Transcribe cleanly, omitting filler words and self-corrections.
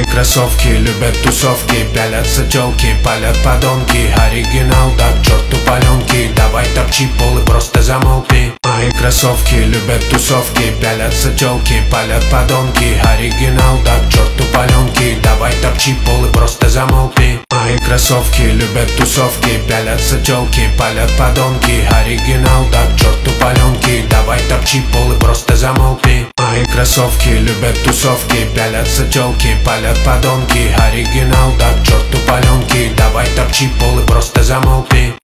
кроссовки любят тусовки, пялятся тёлки, палят подонки. Оригинал, да к черту паленки, давай топчи пол и просто замолкни. Мои кроссовки любят тусовки, пялятся тёлки, палят подонки. Оригинал, да к черту паленки, давай топчи пол и просто замолкни. Мои кроссовки любят тусовки, пялятся тёлки, палят подонки. Оригинал, да к черту паленки, давай топчи пол и просто замолкни. Мои кроссовки любят тусовки, пялятся тёлки, палят подонки. Оригинал, да к черту паленки, давай топчи пол и просто замолкни.